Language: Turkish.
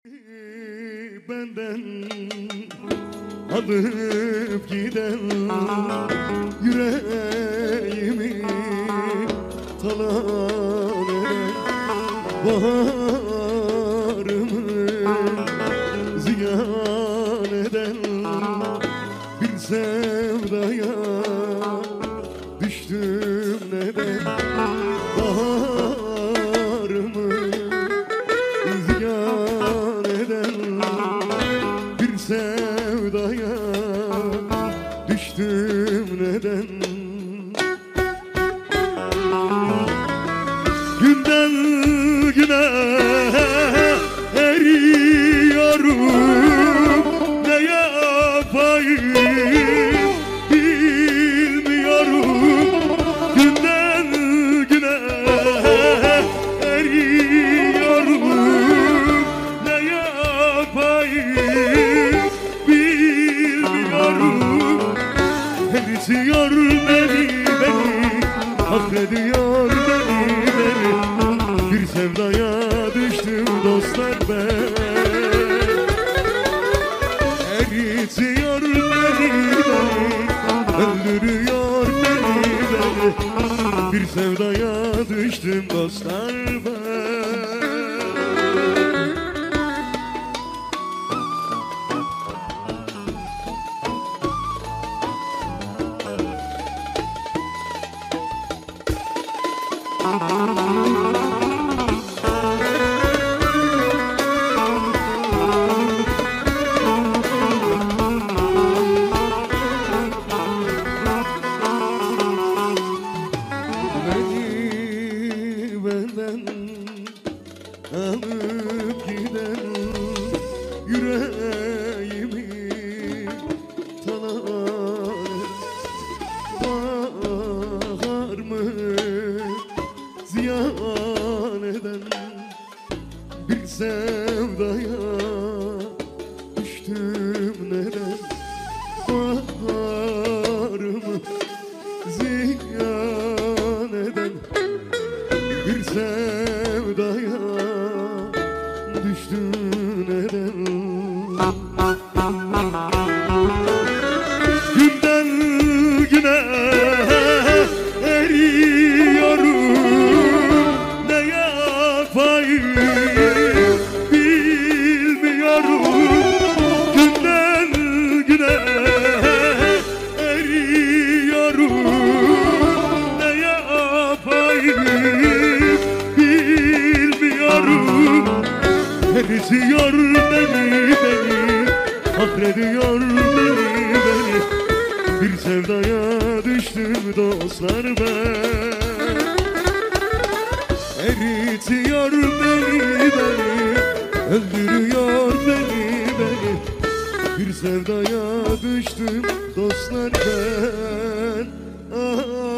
Benden alıp giden yüreğimi talan eden baharımı ziyan eden bir sevdaya düştüm neden baharımı ziyan eden bir sevdaya düştüm neden günden güne eriyorum ne yapayım bilmiyorum günden güne eriyorum ne yapayım bilmiyorum eritiyor beni affediyor beni bir sevdaya düştüm dostlar ben eritiyor beni öldürüyor beni bir sevdaya düştüm dostlar ben. Benden alıp giden yüreğimi talan bahar mı ziyan eden bir sevdaya düştüm neden baharımı ziyan eden bir sevdaya düştüm neden günden güne eriyorum ne yapayım bilmiyorum günden güne eriyorum ne yapayım eritiyor beni affediyor beni bir sevdaya düştüm dostlar ben eritiyor beni öldürüyor beni bir sevdaya düştüm dostlar ben.